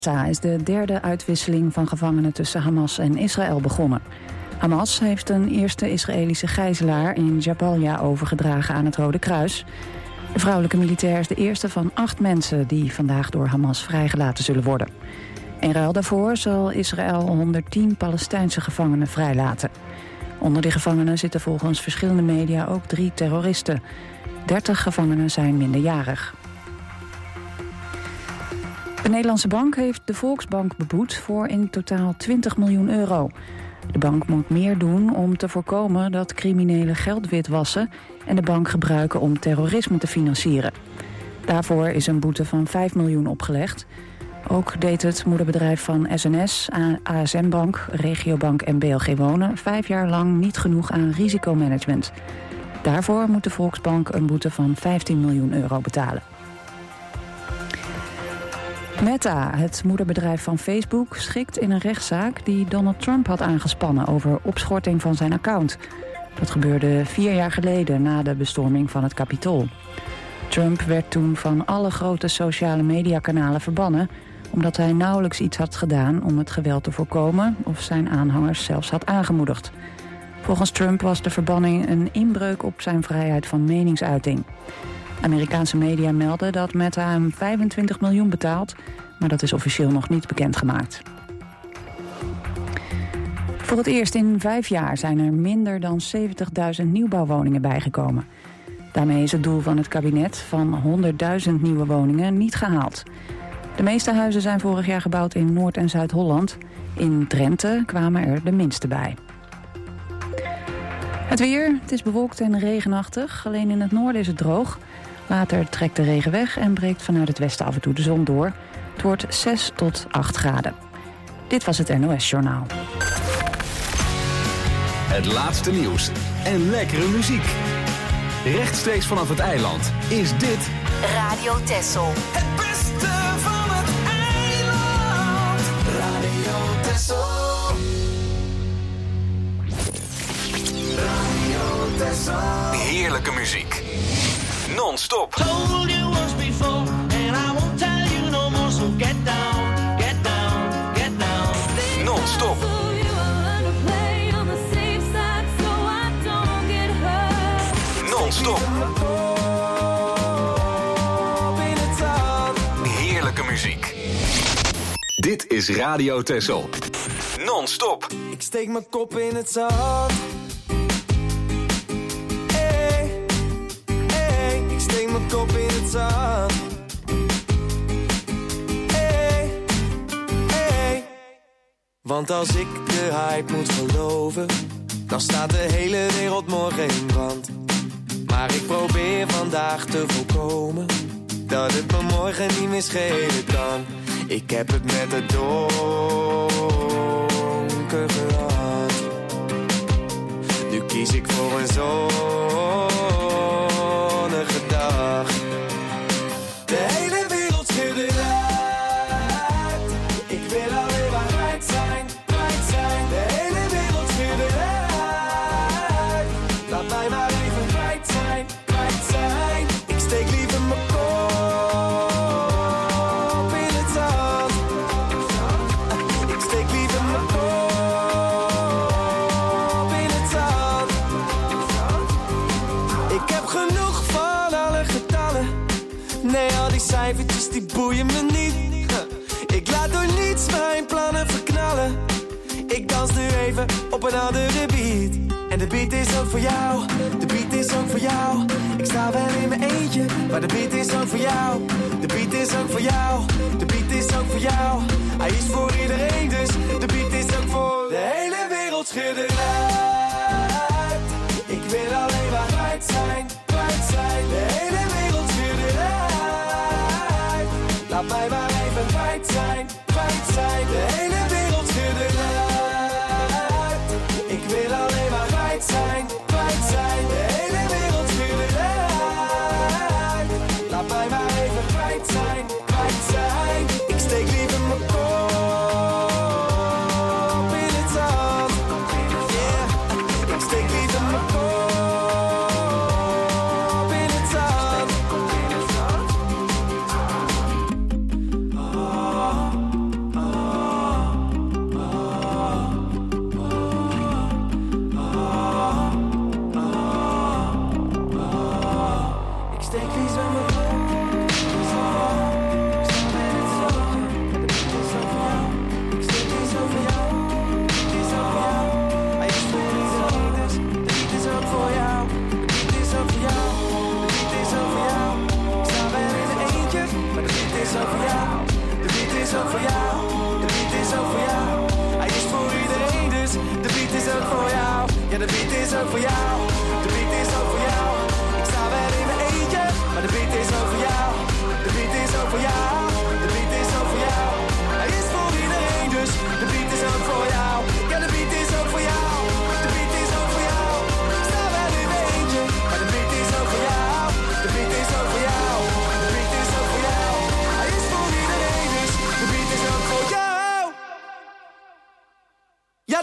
Gaza is de derde uitwisseling van gevangenen tussen Hamas en Israël begonnen. Hamas heeft een eerste Israëlische gijzelaar in Jabalia overgedragen aan het Rode Kruis. De vrouwelijke militair is de eerste van 8 mensen die vandaag door Hamas vrijgelaten zullen worden. In ruil daarvoor zal Israël 110 Palestijnse gevangenen vrijlaten. Onder die gevangenen zitten volgens verschillende media ook 3 terroristen. 30 gevangenen zijn minderjarig. De Nederlandse bank heeft de Volksbank beboet voor in totaal 20 miljoen euro. De bank moet meer doen om te voorkomen dat criminelen geld witwassen en de bank gebruiken om terrorisme te financieren. Daarvoor is een boete van 5 miljoen opgelegd. Ook deed het moederbedrijf van SNS, ASM Bank, Regiobank en BLG Wonen 5 jaar lang niet genoeg aan risicomanagement. Daarvoor moet de Volksbank een boete van 15 miljoen euro betalen. Meta, het moederbedrijf van Facebook, schikt in een rechtszaak die Donald Trump had aangespannen over opschorting van zijn account. Dat gebeurde 4 jaar geleden na de bestorming van het Capitool. Trump werd toen van alle grote sociale mediakanalen verbannen, omdat hij nauwelijks iets had gedaan om het geweld te voorkomen of zijn aanhangers zelfs had aangemoedigd. Volgens Trump was de verbanning een inbreuk op zijn vrijheid van meningsuiting. Amerikaanse media melden dat Meta hem 25 miljoen betaalt, maar dat is officieel nog niet bekendgemaakt. Voor het eerst in 5 jaar zijn er minder dan 70.000 nieuwbouwwoningen bijgekomen. Daarmee is het doel van het kabinet van 100.000 nieuwe woningen niet gehaald. De meeste huizen zijn vorig jaar gebouwd in Noord- en Zuid-Holland. In Drenthe kwamen er de minste bij. Het weer, het is bewolkt en regenachtig. Alleen in het noorden is het droog. Later trekt de regen weg en breekt vanuit het westen af en toe de zon door. Het wordt 6 tot 8 graden. Dit was het NOS Journaal. Het laatste nieuws en lekkere muziek. Rechtstreeks vanaf het eiland is dit Radio Texel. Het beste van het eiland. Radio Texel. Radio Texel. heerlijke muziek. Non-stop. Told you once before, and I won't tell you no more, so get down, get down, get down. Non-stop. Non-stop. Heerlijke muziek. Dit is Radio Texel. Non-stop. Ik steek mijn kop in het zand. Hey, hey, ik steek mijn kop in het zand. Hey, hey. Want als ik de hype moet geloven, dan staat de hele wereld morgen in brand. Maar ik probeer vandaag te voorkomen dat het me morgen niet meer schelen kan. Ik heb het met het donker gehad. Nu kies ik voor een zonnige dag. De hele wereld schudde uit. Ik wil alleen maar kwijt zijn, kwijt zijn. De hele wereld schudde uit. Laat mij maar even kwijt zijn, kwijt zijn. Ik steek liever mijn kop in het zand. Ik steek liever mijn kop in het zand. Ik heb genoeg van alle getallen. Nee, al die cijfertjes die boeien me niet. Ik laat door niets mijn plannen verknallen. Ik dans nu even op een andere beat. En de beat is ook voor jou, de beat is ook voor jou. Ik sta wel in mijn eentje, maar de beat is ook voor jou. De beat is ook voor jou, de beat is ook voor jou. Hij is voor iedereen, dus de beat is ook voor de hele wereld schudden uit. Ik wil alleen maar kwijt zijn, kwijt zijn. De hele wereld schudden uit. Laat mij maar even kwijt zijn, kwijt zijn. De hele wereld schudden uit. Ik wil alleen maar kwijt zijn, kwijt zijn. De hele wereld schudden uit. Laat mij maar even kwijt zijn, kwijt zijn. Ik steek liever mijn kop in het zand. Yeah, ik steek liever mijn kop in het zand.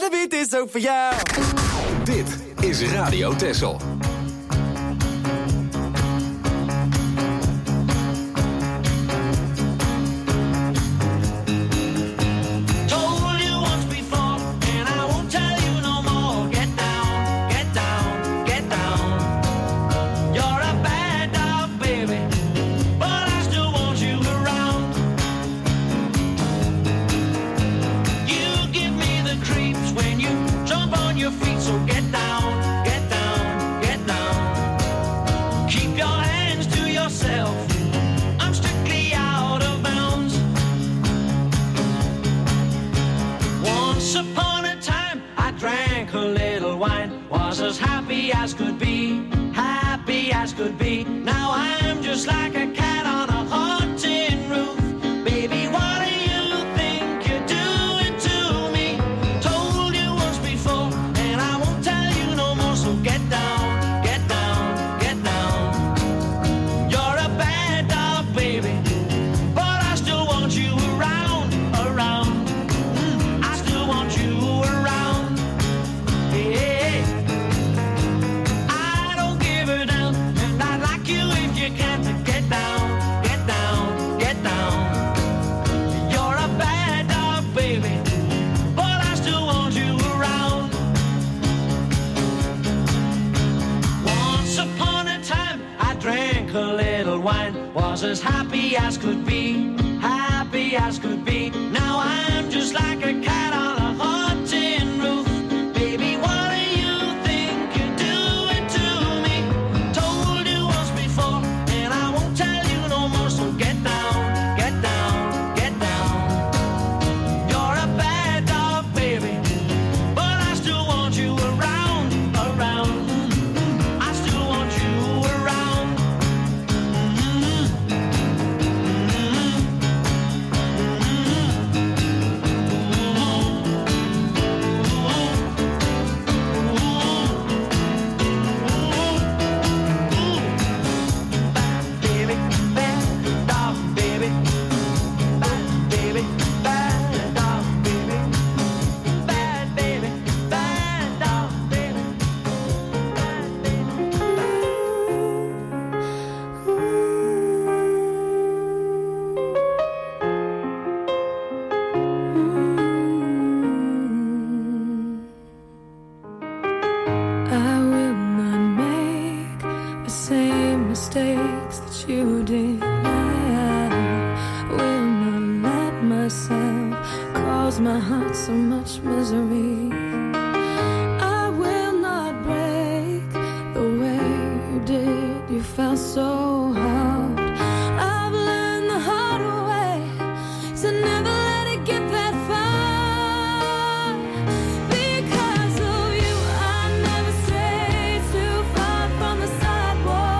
beat is ook voor jou. Dit is Radio Texel. As could be, happy as could be. Now I'm just like a cat on a haunted roof. Baby, what do you think you're doing to me? Told you once before, and I won't tell you no more. So get down, get down, get down. You're a bad dog, baby, but I still want you around, around. I still want you around. Yeah. Was as happy as could be, happy as could be. Now I'm just like a cat on a haunting roof. Baby, what do you think you're doing to me? Told you once before, and I won't tell you no more. So get down, get down, get down. You're a bad dog, baby, but I still want you around, around. I still want you around. Mistakes that you did, I will not let myself cause my heart so much misery. I will not break the way you did. You felt so hard. I've learned the hard way to never let it get that far. Because of you, I never strayed too far from the sidewalk.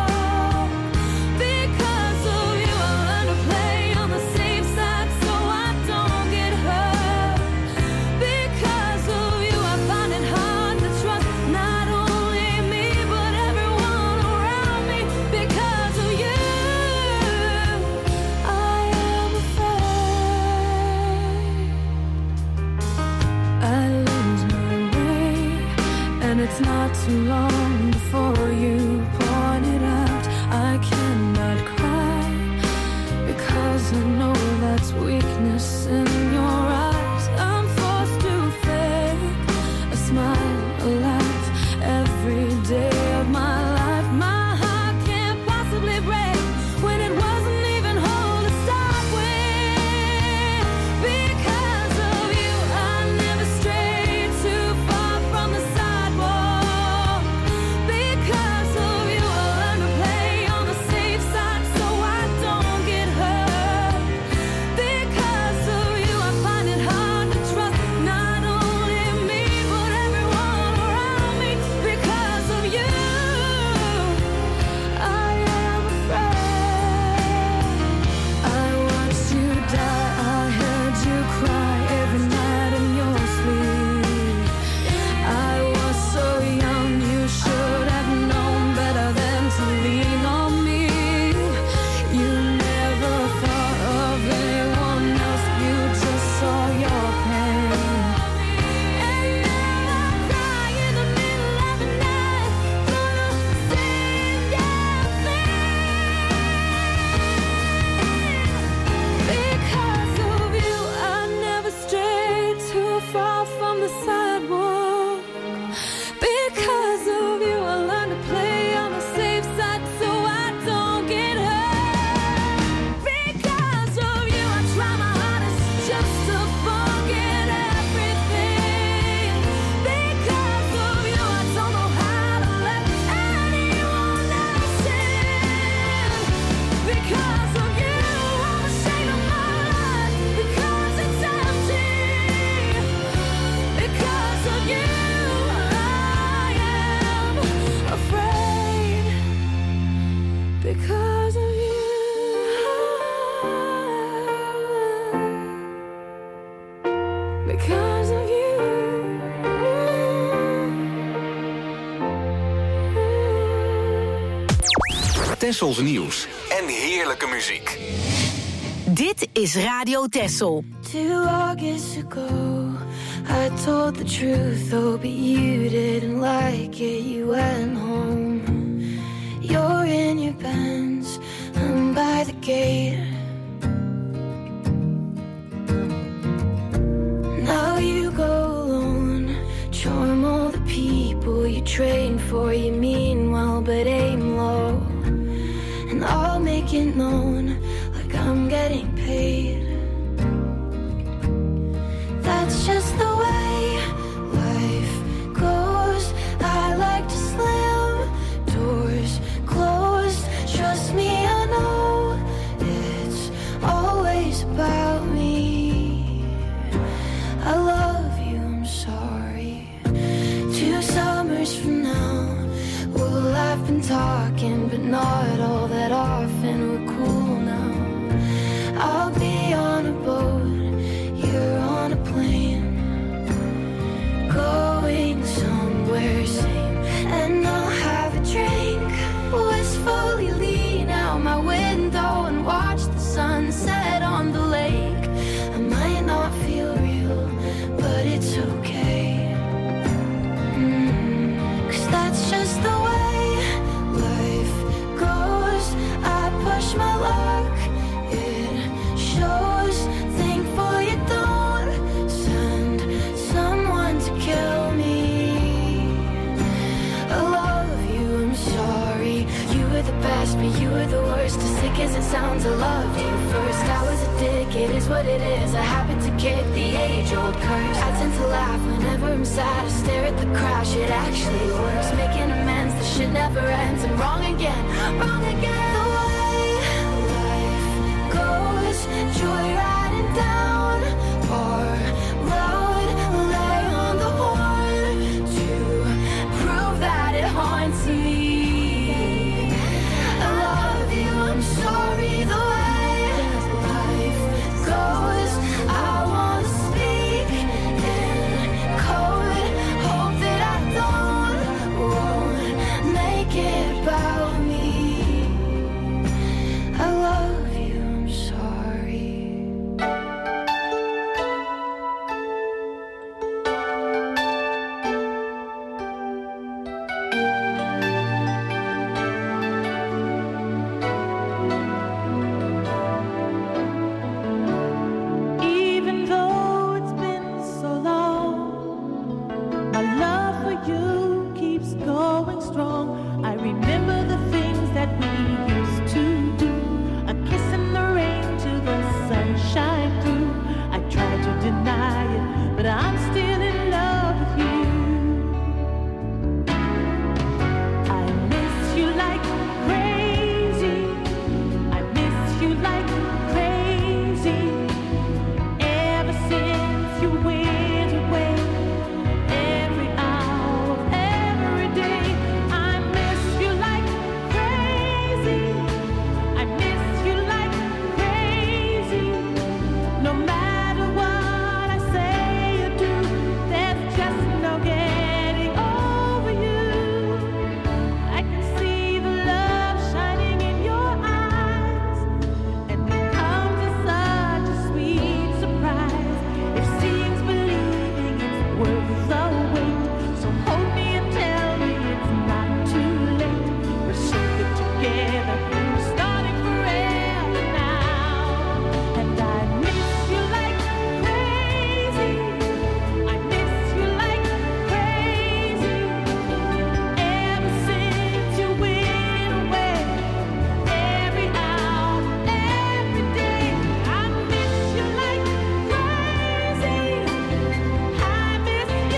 It's not too long before you point it out. I cannot cry because I know that's weakness in your eyes. I'm forced to fake a smile, a laugh every day of my life. My heart can't possibly break when it wasn't even whole to start with. Because of you, I never strayed too far from the sidewalk. Because of you, because of you. Tessels nieuws en heerlijke muziek. Dit is Radio Tessel. 2 August ago, I told the truth, oh, but you didn't like it, you went home. You're in your Benz, I'm by the gate. Now you go alone, charm all the people you train for, you mean well, but aim low. And I'll make it known, like I'm getting paid. That's just the way life goes. I like to slam doors closed. Trust me, I know it's always about me. I love you, I'm sorry. 2 summers from now, well, I've been talking, but not all that often. We're cool now. I'll be on a boat, you're on a plane, going somewhere sane. And I'll have a drink, wistfully lean out my window and watch the sunset on the lake. I might not feel real, but it's okay. 'Cause that's just the way life goes. I push my luck, it shows. Thankful you don't send someone to kill me. I love you, I'm sorry. You were the best, but you were the worst. As sick as it sounds, I loved you first. I was a dick, it is what it is. I happen to kick the age-old curse. I tend to laugh whenever I'm sad. I stare at the crash, it actually works. Making amends, the shit never ends. I'm wrong again, wrong again. The way life goes, joyriding down our road, lay on the horn to prove that it haunts me. I love you, I'm sorry. The way life goes, I want to speak in code. Hope that I won't make it about me. I love you, I'm sorry. Even though it's been so long, my love for you keeps going strong. I remember the things that we used to do, a kiss in the rain till the sunshine through. I try to deny it, but I'm still in love with you. I miss you like crazy. I miss you like crazy. Ever since you went away, every hour of every day, I miss you like crazy. I miss you like crazy. No matter what I say or do, there's just no getting over you. I can see the love shining in your eyes, and it comes as such a sweet surprise. If seeing's believing, it's worth the wait. So hold me and tell me it's not too late. We're so good together, we're starting forever now. And I miss you like crazy. I miss you like crazy. Ever since you went away, every hour, every day, I miss you like crazy. I miss you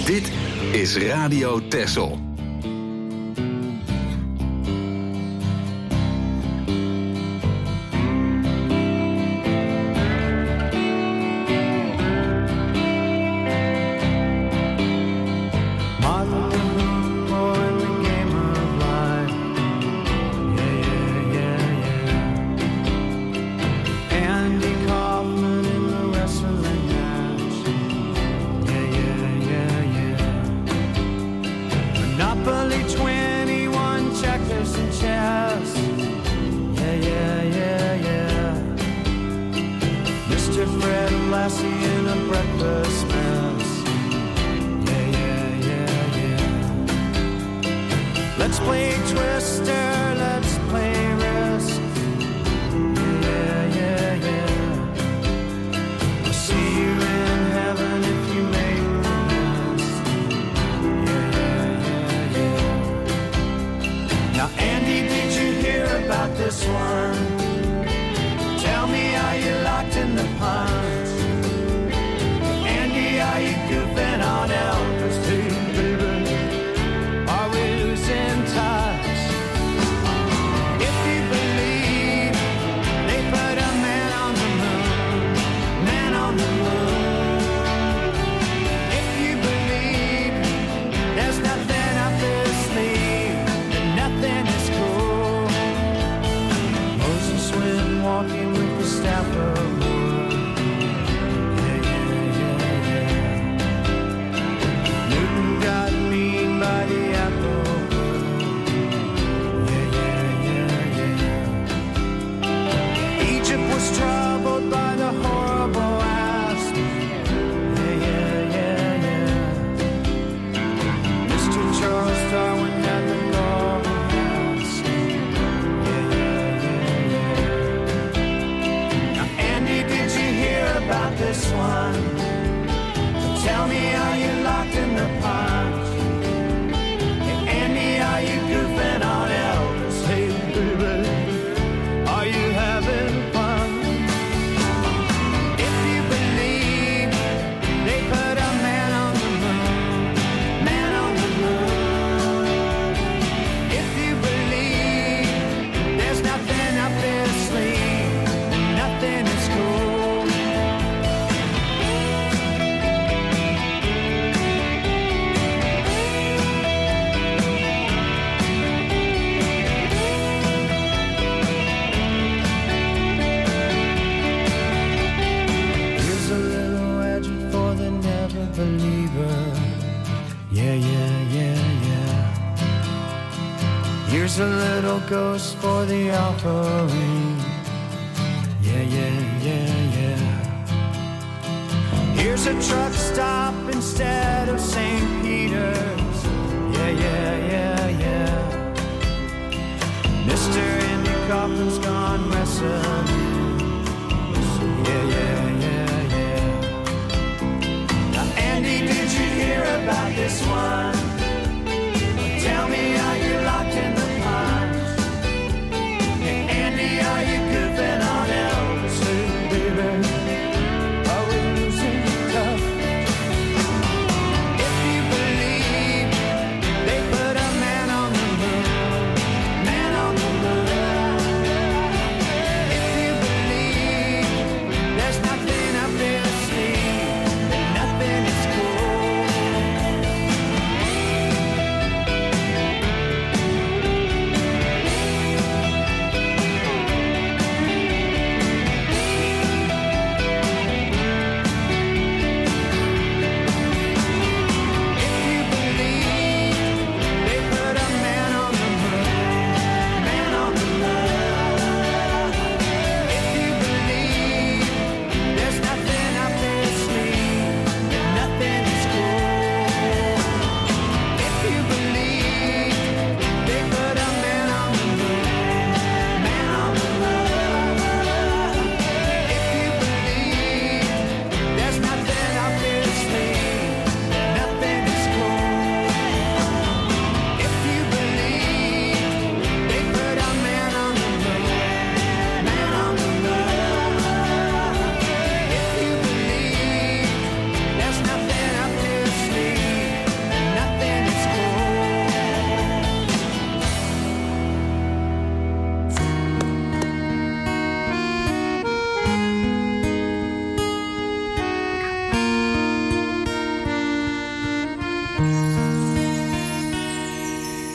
Dit is Radio Texel. Here's a little ghost for the offering. Yeah, yeah, yeah, yeah. Here's a truck stop instead of St. Peter's. Yeah, yeah, yeah, yeah. Mr. Andy Kaufman's gone wrestling. Yeah, yeah, yeah, yeah. Now, Andy, did you hear about this one? Tell me, are you locked in the pines? Hey, Andy, are you goofing on Elvis? Hey, baby, are we losing tough? If you believe they put a man on the moon, man on the moon. If you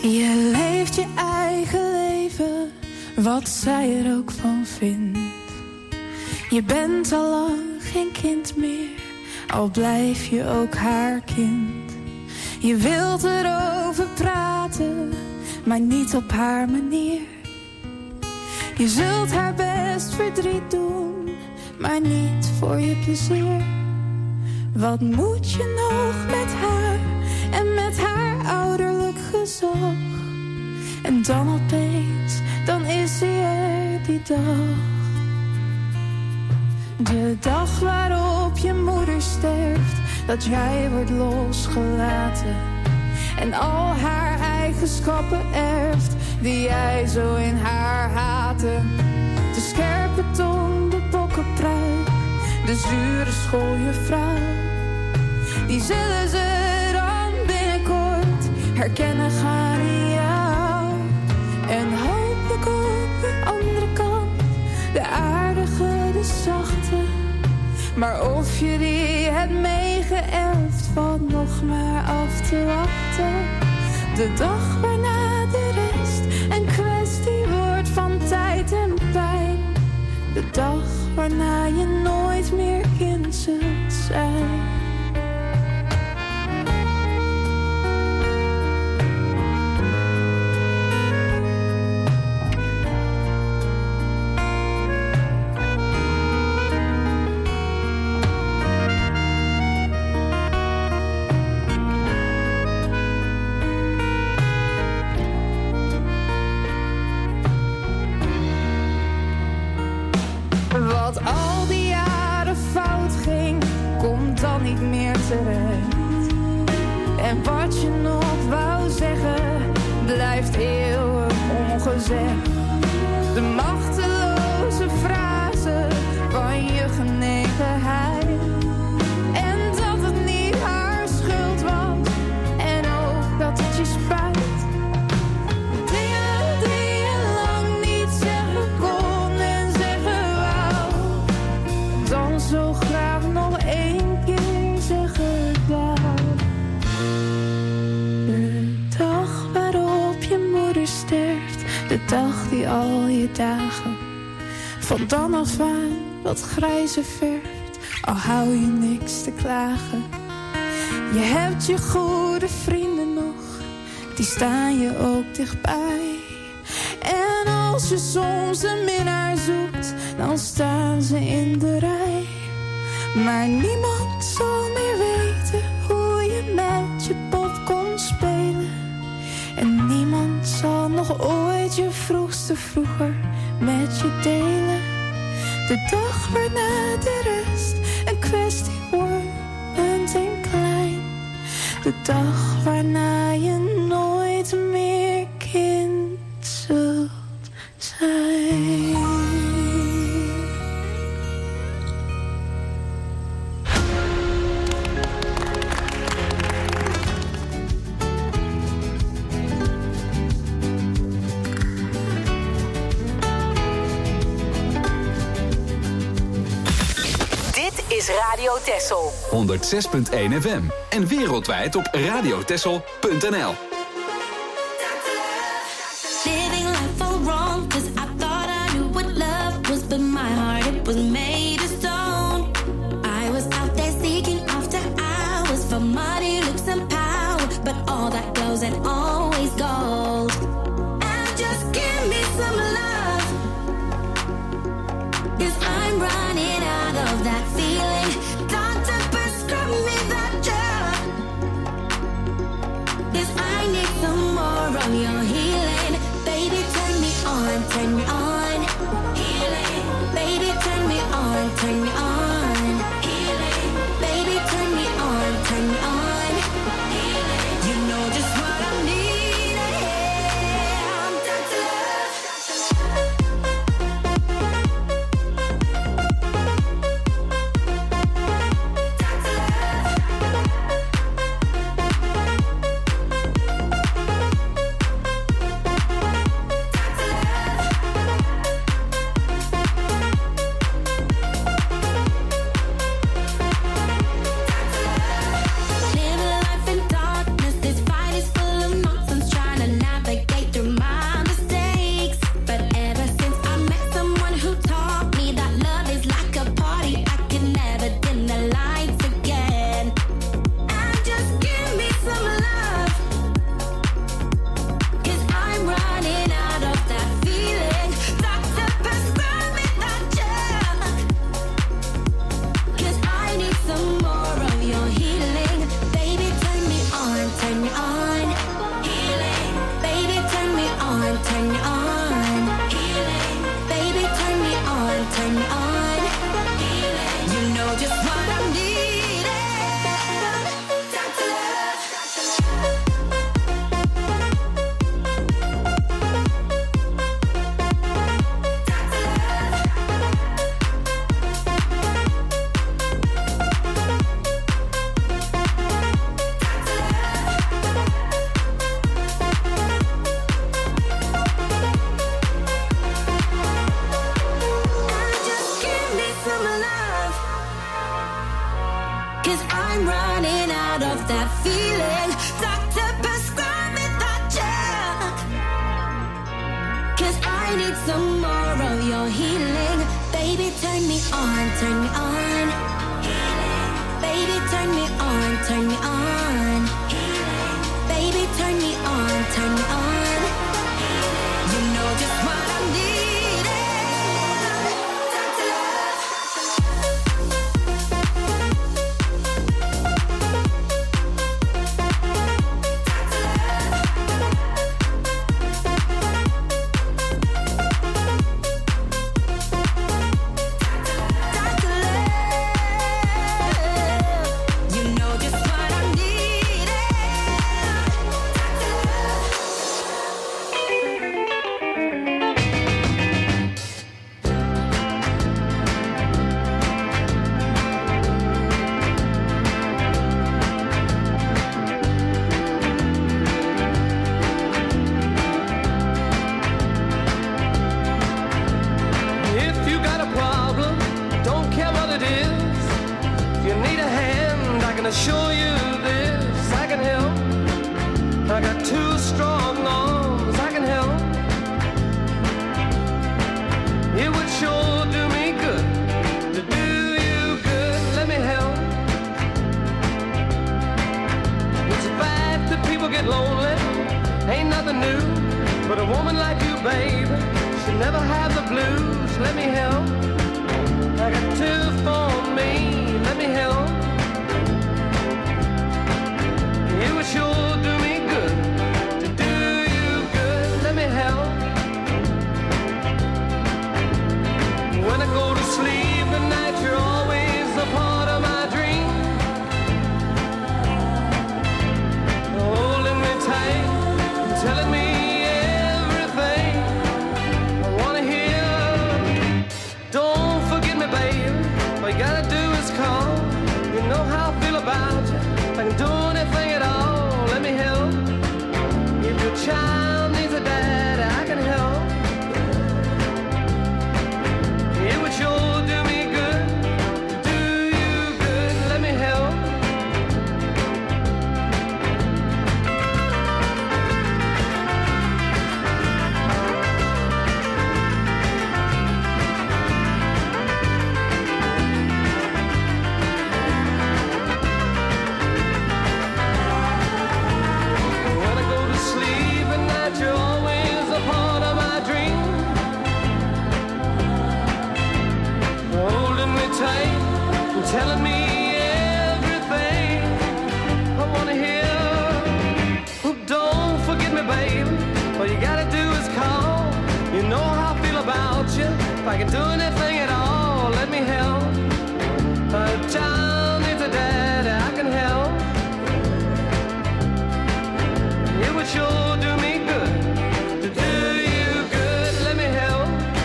Je leeft je eigen leven, wat zij er ook van vindt. Je bent al lang geen kind meer, al blijf je ook haar kind. Je wilt erover praten, maar niet op haar manier. Je zult haar best verdriet doen, maar niet voor je plezier. Wat moet je nog met haar en met haar ouderlijk gezag? En dan opeens, dan is ze er die dag. De dag waarop je moeder sterft, dat jij wordt losgelaten. En al haar eigenschappen erft, die jij zo in haar haatte. De scherpe tong, de bokkenpruik, de zure schooljuffrouw. Die zullen ze dan binnenkort herkennen gaan in jou. En hopelijk op de andere kant, de aardige, de zachte. Maar of je die hebt meegeërfd, valt nog maar af te wachten. De dag waarna de rest een kwestie wordt van tijd en pijn. De dag waarna je nooit meer kind zult zijn. Wat al die jaren fout ging, komt dan niet meer terecht. En wat je nog wou zeggen, blijft eeuwig ongezegd. De machteloze frase van je genegenheid. En dat het niet haar schuld was, en ook dat het je spijt. Zo graag nog één keer zeggen dat. De dag waarop je moeder sterft, de dag die al je dagen van dan af aan wat grijzer verft, al hou je niks te klagen. Je hebt je goede vrienden nog, die staan je ook dichtbij. En als je soms een minnaar zoekt, dan staan ze in de rij. Maar niemand zal meer weten hoe je met je pop kon spelen. En niemand zal nog ooit je vroegste vroeger met je delen. De dag waarna de rest een kwestie wordt en klein. De dag waarna je nooit meer kind zult zijn. Is Radio Texel 106.1 FM en wereldwijd op radiotexel.nl. Living life all wrong, 'cause I thought I knew what love was, but my heart, it was made of stone. I was out there seeking after hours for money, looks and power, but all that goes and always gold. And just give me some love, 'cause I'm running out of that feeling. Doctor, prescribe me that drug, 'cause I need some more of your healing. Baby, turn me on, turn me on. Healing. Baby, turn me on, turn me on. Healing. Baby, turn me on, turn me on. Healing. You know just what I need. I'm Dr. Love. on, turn me on. Baby, turn me on, turn me on. Baby, turn me on, turn me on. You know just what I'm needing. Dr. Love. You know just what I'm needing. If you got a problem, don't care what it is. If you need a hand, I can assure you this. I can help. I got two strong arms. I can help. It would sure do me good to do you good. Let me help. It's bad that people get lonely. Ain't nothing new. But a woman like you, baby, should never have the blues. Let me help. I got two for me. Let me help. It would sure do me good to do you good. Let me help. When I go to sleep at night, you're always a part of my dream. Holding me tight, telling me everything I wanna hear. Don't forget me, babe. All you gotta do is call. You know how I feel about you. If I can do anything at all, let me help. If your child needs a dad, I can help. It would sure do me good, do you good. Let me help. When I go to sleep at night, you're always a part of my dream. Holding me tight and telling me everything I wanna hear. Oh, don't forget me, baby. All you gotta do is call. You know how I feel about you. If I can do anything at all, let me help. A child needs a dad, I can help. It would sure do me good to do you good. Let me help.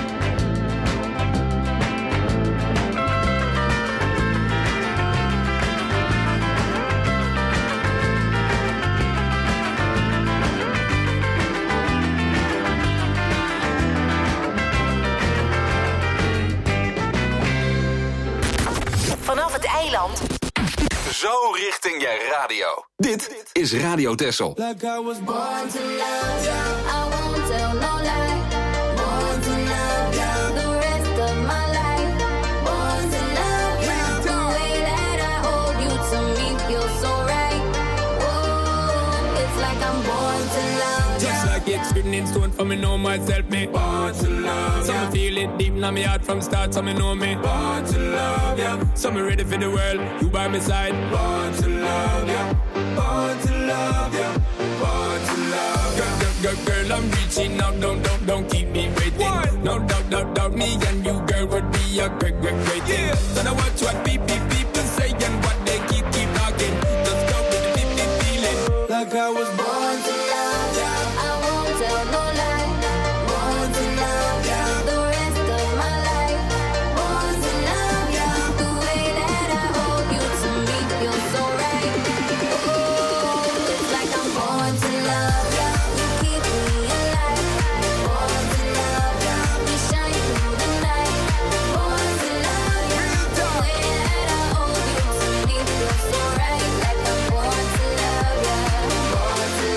Vanaf het eiland. Zo richting je radio. Dit is Radio Texel. Like I was born. Born to love you, I won't tell no lie. Born to love you, the rest of my life. Born to love you, the way that I hold you to me feels so right. Whoa, it's like I'm born to love you. Just like it's written in stone for me know myself, me born to love. So me feel it deep in my heart from start, so me know me born to love, yeah. So me ready for the world, you by my side. Born to love, yeah. Born to love, yeah. Born to love, yeah. Girl, I'm reaching out, don't keep me waiting. What? No doubt, me and you, girl, would be a great thing. Yeah. So now watch what people say and what they keep talking. Let's go with the deep feeling. Like I was born to love you, I won't tell no lie. Born to love you, the rest of my life. Born to love you, the way that I hold you to me feels so right. Ooh, it's like I'm born to love you. You keep me alive. Born to love you, we shine through the night. Born to love you, the way that I hold you to me feels so right. Like I'm born to love you. Born to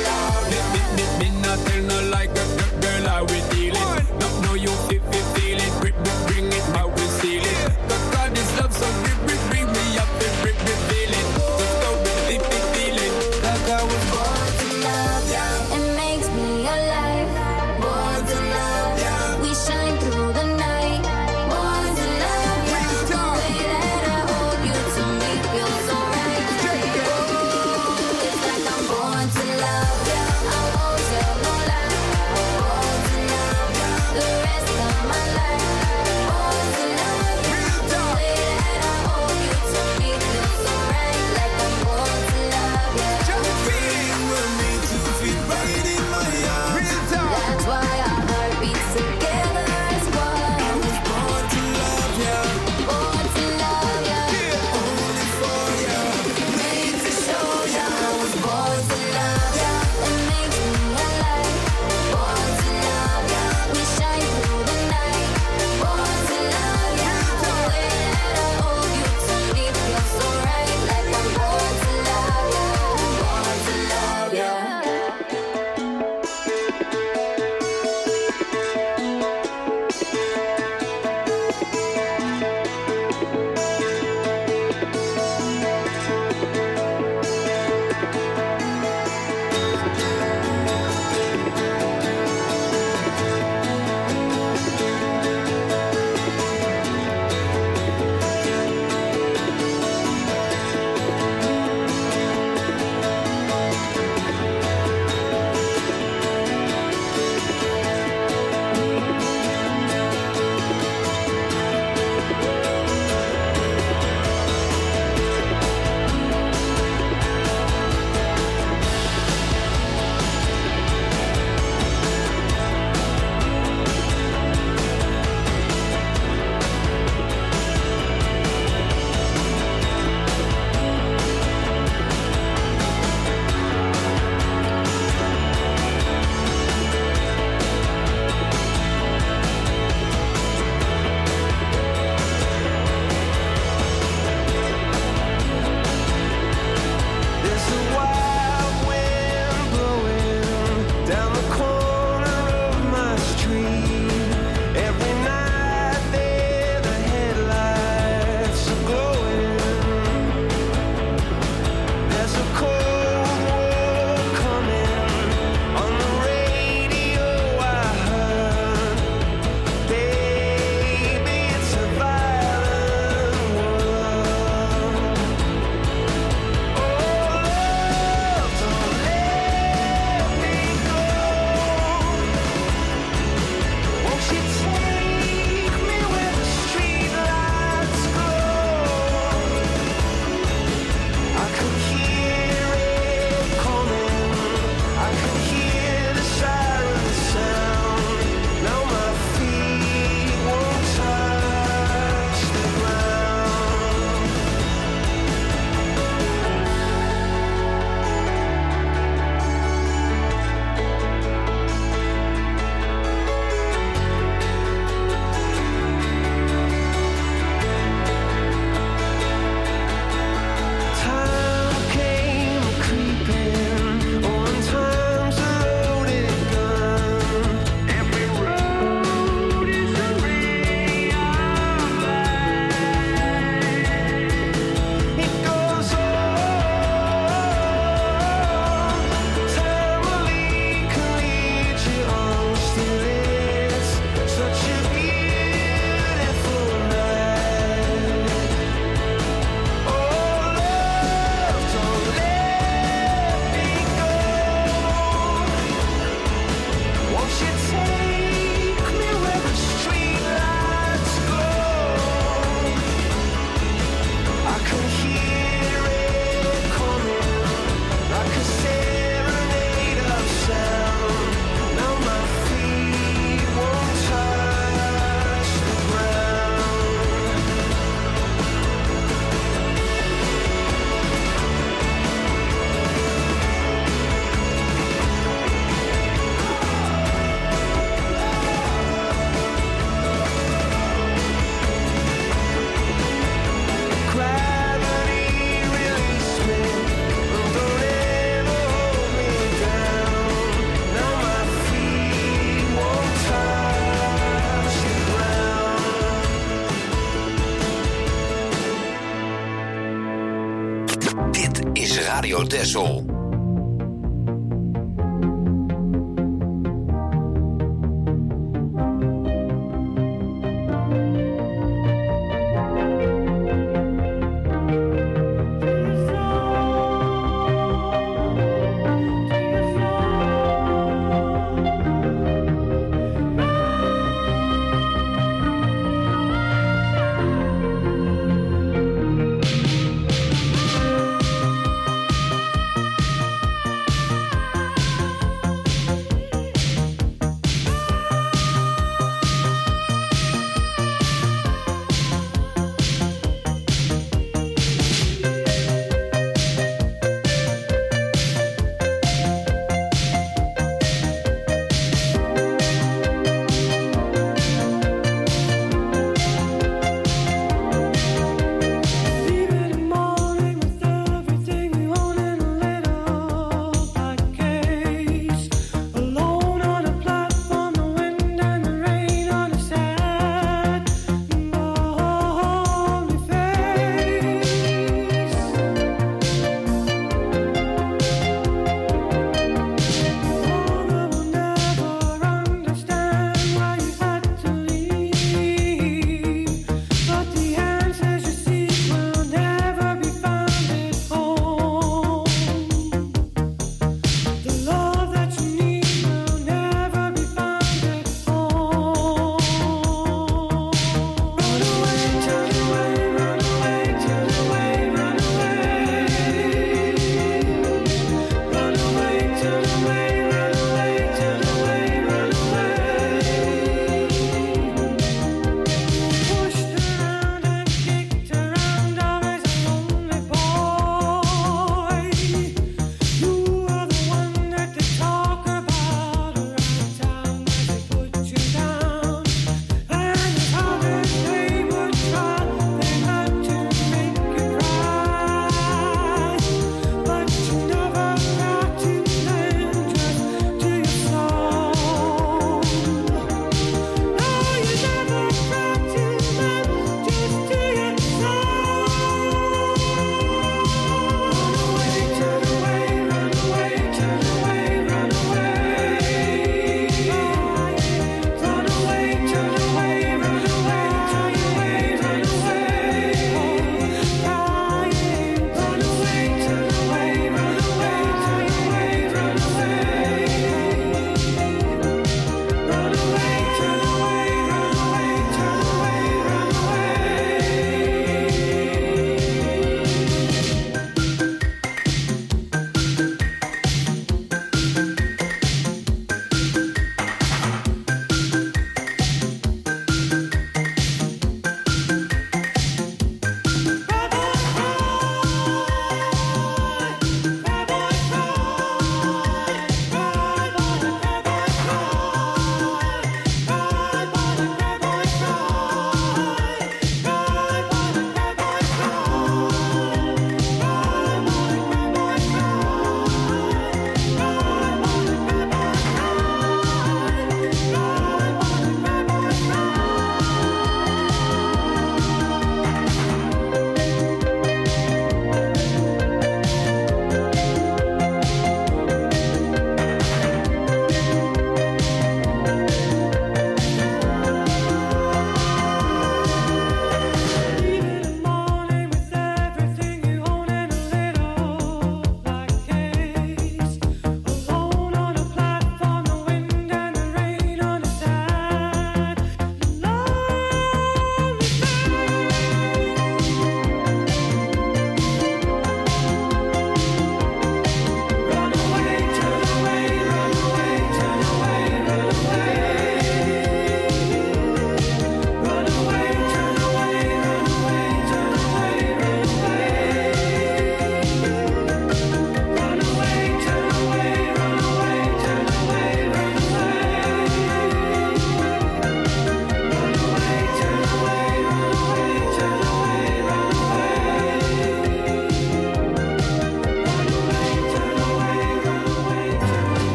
Texel.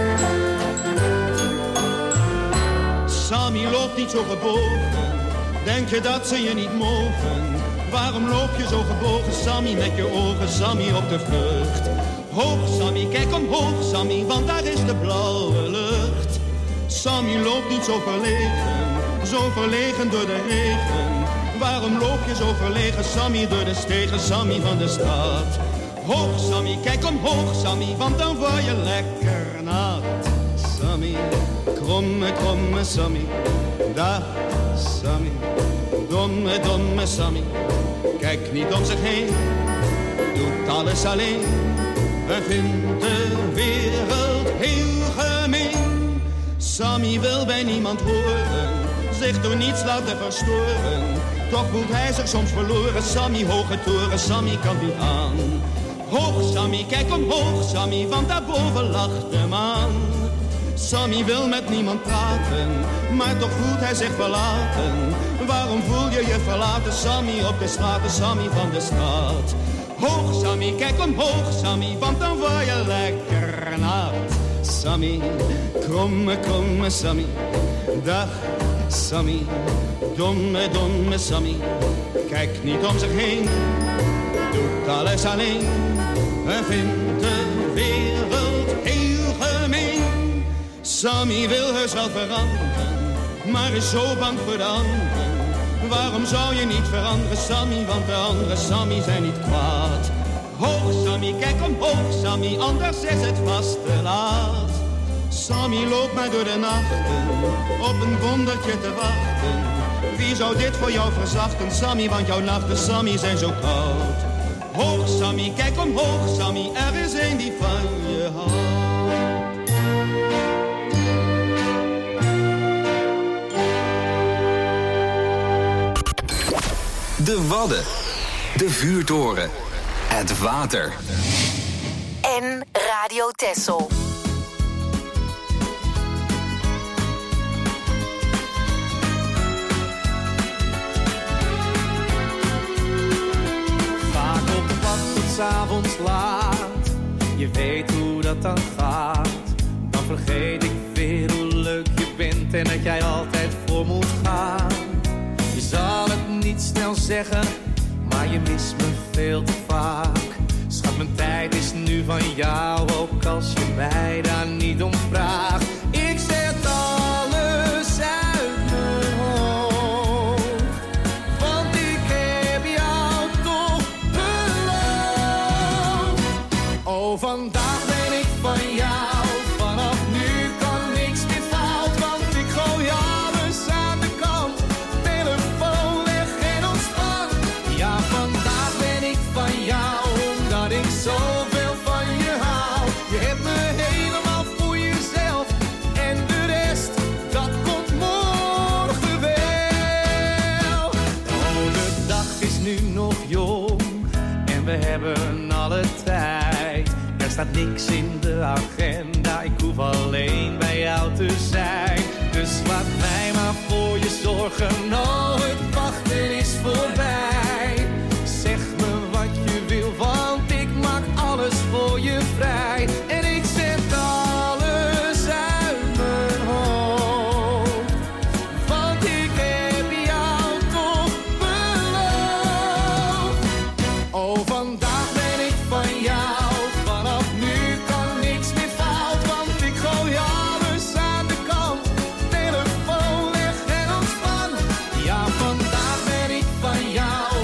Sammy loopt niet zo gebogen, Denk je dat ze je niet mogen? Waarom loop je zo gebogen, Sammy, met je ogen, Sammy, op de vlucht? Hoog, Sammy, kijk omhoog, Sammy, want daar is de blauwe lucht. Sammy loopt niet zo verlegen door de regen. Waarom loop je zo verlegen, Sammy, door de stegen, Sammy van de stad? Hoog, Sammy, kijk omhoog, Sammy, want dan word je lekker nat. Sammy, kromme, kromme Sammy, dag Sammy, domme, domme Sammy. Kijk niet om zich heen, doet alles alleen en vindt de wereld heel gemeen. Sammy wil bij niemand horen, zich door niets laten verstoren. Toch voelt hij zich soms verloren, Sammy, hoge toren, Sammy kan niet aan. Hoog, Sammy, kijk omhoog, Sammy, want daarboven lacht de maan. Sammy wil met niemand praten, maar toch voelt hij zich verlaten. Waarom voel je je verlaten, Sammy, op de straten, Sammy van de stad? Hoog, Sammy, kijk omhoog, Sammy, want dan word je lekker nat. Sammy, kromme, kromme Sammy, dag Sammy, domme, domme Sammy. Kijk niet om zich heen, doet alles alleen en vindt de wereld heel gemeen. Sammy wil heus wel veranderen, maar is zo bang voor de anderen. Waarom zou je niet veranderen, Sammy, want de andere Sammy zijn niet kwaad. Hoog, Sammy, kijk omhoog, Sammy, anders is het vast te laat. Sammy loopt maar door de nachten, op een wondertje te wachten. Wie zou dit voor jou verzachten, Sammy, want jouw nachten, Sammy, zijn zo koud. Hoog, Sammy, kijk omhoog, Sammy, er is een die van je houdt. De Wadden, de vuurtoren, het water. En Radio Texel. Vaak op pad tot 's avonds laat, je weet hoe dat dan gaat. Dan vergeet ik weer hoe leuk je bent en dat jij altijd voor moet gaan. Je zal het niet snel zeggen, maar je mist me veel te vaak. Schat, mijn tijd is nu van jou, ook als je mij daar niet om vraagt. Ik zet alles uit mijn hoofd, want ik heb jou toch beloofd. Oh, vandaag ben ik van jou, vanaf nu kan niks meer fout, want ik gooi alles aan de kant. Telefoon weg en ontspan. Ja, vandaag ben ik van jou, omdat ik zoveel van je hou. Je hebt me helemaal voor jezelf en de rest, dat komt morgen wel. Oh, de dag is nu nog jong en we hebben alle tijd. Er staat niks in de agenda, ik hoef alleen bij jou te zijn. Dus laat mij maar voor je zorgen, oh, het wachten is voorbij. Zeg me wat je wil, want ik maak alles voor je vrij. En ik zet alles uit mijn hoofd, want ik heb jou toch beloofd. Oh, vandaag ben ik van jou, vanaf nu kan niks meer fout, want ik gooi alles aan de kant. Telefoon weg en ontspan. Ja, vandaag ben ik van jou,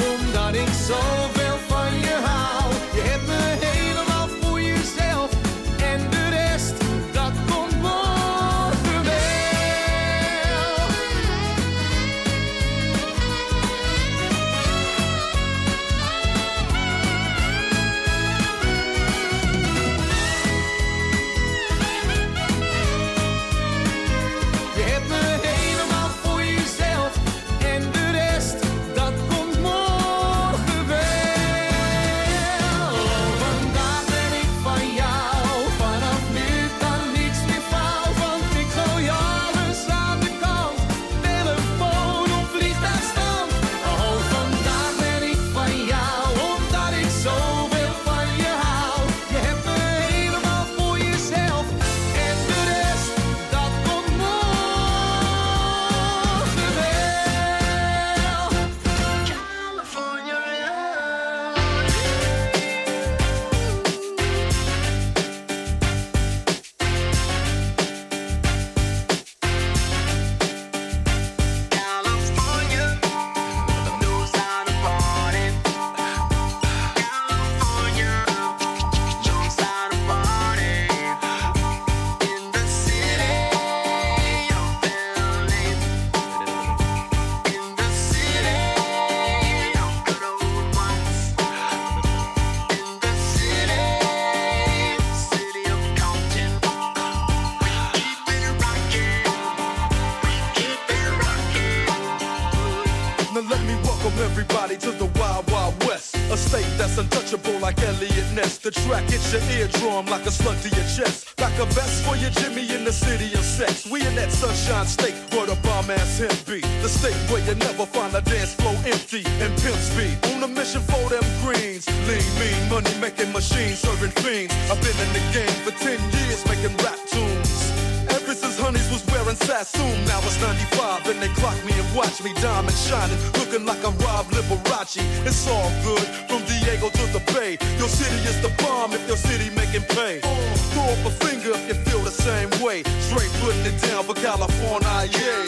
untouchable like Elliot Ness. The track hits your eardrum like a slug to your chest. Like a vest for your Jimmy in the city of sex. We in that sunshine state where the bomb ass him be. The state where you never find a dance floor empty and pimp speed. On a mission for them greens. Lean, mean, money making machines serving fiends. I've been in the game for 10 years making rap tunes. Ever since Honeys was wearing Sassoon, now it's 95 and they clock me and watch me diamond shining, looking like a Rob Liberace. It's all good from Diego to the Bay. Your city is the bomb if your city making pay. Throw up a finger if you feel the same way. Straight putting it down for California, yeah.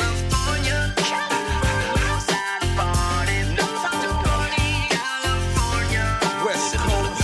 West Coast.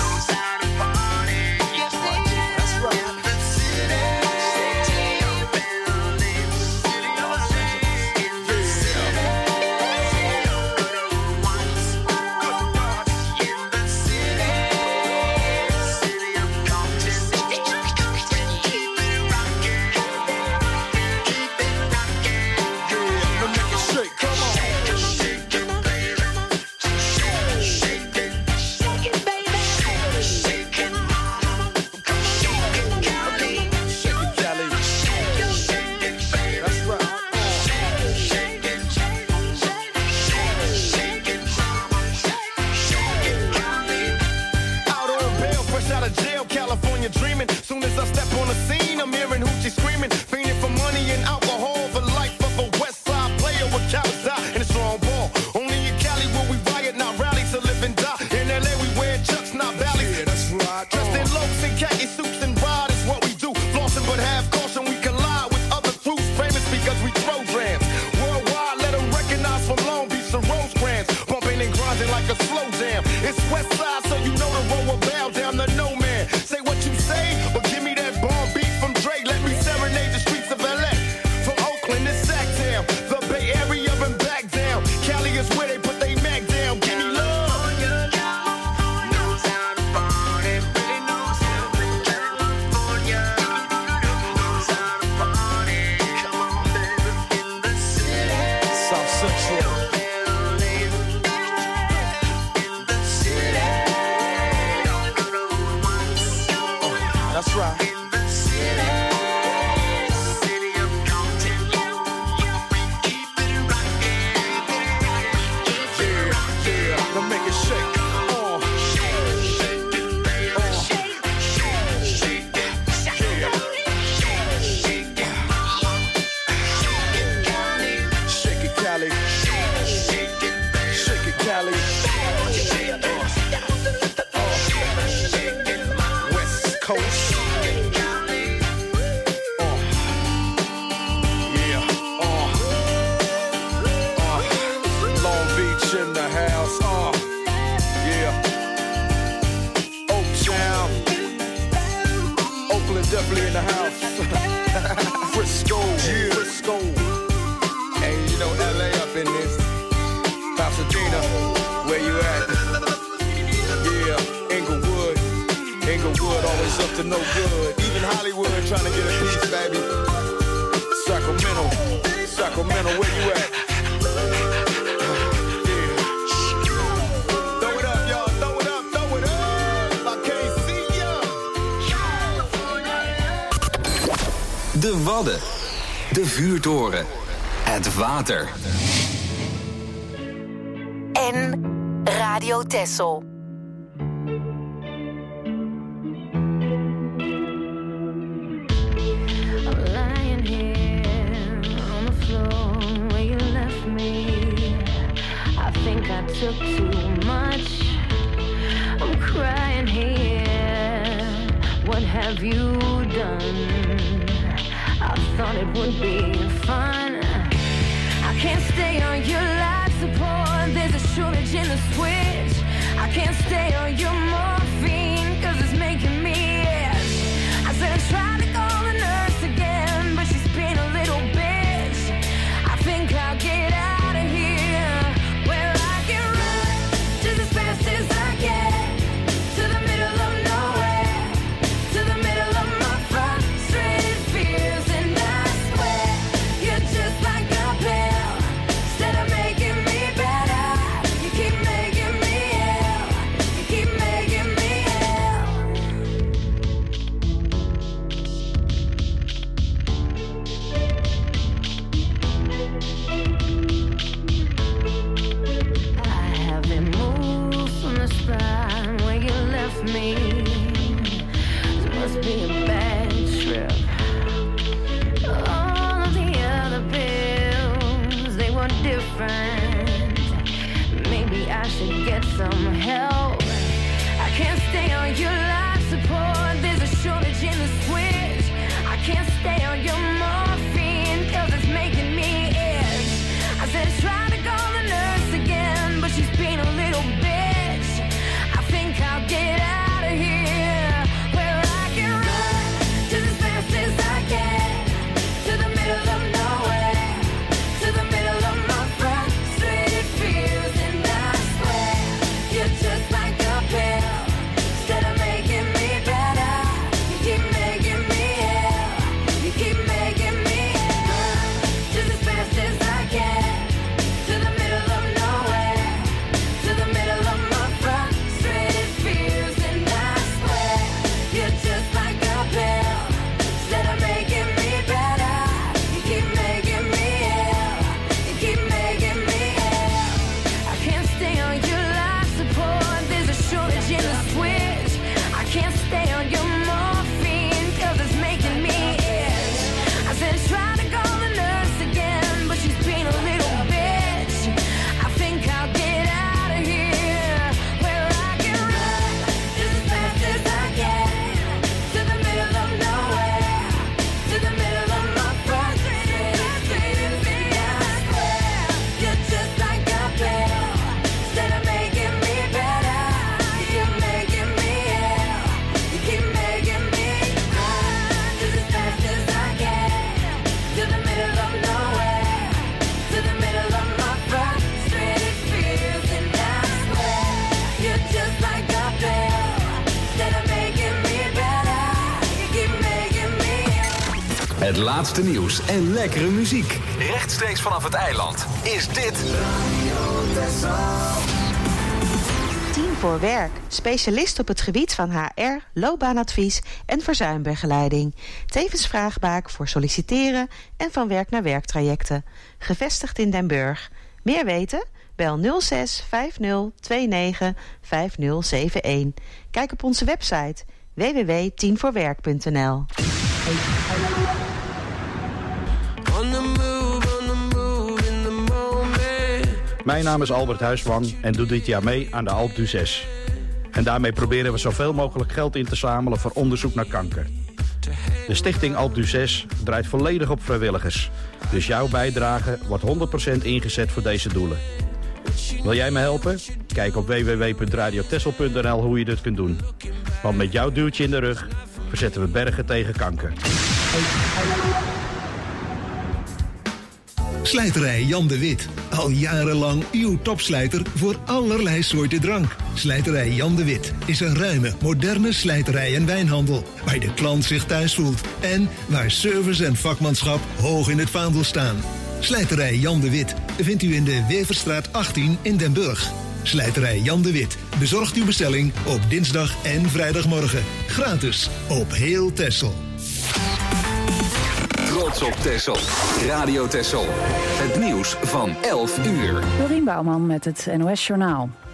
De Wadden. De Vuurtoren. Het water. En Radio Texel. Took too much. I'm crying here. What have you done? I thought it would be fun. I can't stay on your life support. There's a shortage in the switch. I can't stay on your morphine, cause it's making me itch. I said I tried to call the nurse again, but she's been a little bitch. I think I'll get out of here. Where I can run just as fast as I can, to the middle of nowhere, to the middle of my frustrated fears. And I swear, you're just like a pill. Instead of making me better, you keep making me ill. You keep making right where you left me. This must be a bad trip. All of the other pills, they were different. Maybe I should get some help. I can't stay on your life support. There's a shortage in the switch. I can't stay on your morphine, 'cause it's making me itch. I said try to call the nurse again, but she's being a little bitch. I think I'll get out of here, where I can run just as fast as I can, to the middle of nowhere, to the middle of my frustrated fears. And I swear you're just like a pill. Instead of making me better, you keep making me ill. You keep making me ill. Just as fast as I can, to the middle of nowhere, to the middle of my frustrated fears. And I swear you're just like a pill. Instead of making me better, you keep making me ill. You keep making me ill. I can't stay on your life support. There's a shortage in the switch. I can't stay on your morphine, 'cause it's making me itch. I said try to call the nurse again, but she's being a little bitch. I think I'll get out of here, where I can run just as fast as I can, to the middle of nowhere, to the middle of my frustrated fears. And I swear you're just like a pill. Instead of making me better, you keep making me ill. You keep making me run just as fast as I can, to the middle of nowhere, to the middle of my frustrated fears. And I swear you're just like a pill. Instead of making me better, you keep making me ill. Het laatste nieuws en lekkere muziek. Rechtstreeks vanaf het eiland is dit... Team voor Werk. Specialist op het gebied van HR, loopbaanadvies en verzuimbegeleiding. Tevens vraagbaak voor solliciteren en van werk naar werktrajecten. Gevestigd in Den Burg. Meer weten? Bel 06 50 29 5071. Kijk op onze website www.teamvoorwerk.nl. On the move in the moment. Mijn naam is Albert Huisman en doe dit jaar mee aan de Alpe d'Huez. En daarmee proberen we zoveel mogelijk geld in te zamelen voor onderzoek naar kanker. De stichting Alpe d'Huez draait volledig op vrijwilligers. Dus jouw bijdrage wordt 100% ingezet voor deze doelen. Wil jij me helpen? Kijk op www.radiotessel.nl hoe je dit kunt doen. Want met jouw duwtje in de rug verzetten we bergen tegen kanker. Slijterij Jan de Wit. Al jarenlang uw topslijter voor allerlei soorten drank. Slijterij Jan de Wit is een ruime, moderne slijterij en wijnhandel. Waar de klant zich thuis voelt. En waar service en vakmanschap hoog in het vaandel staan. Slijterij Jan de Wit vindt u in de Weverstraat 18 in Den Burg. Slijterij Jan de Wit bezorgt uw bestelling op dinsdag en vrijdagmorgen. Gratis op heel Texel. Trots op Texel. Radio Texel. Het nieuws van 11 uur. Dorien Bouwman met het NOS Journaal.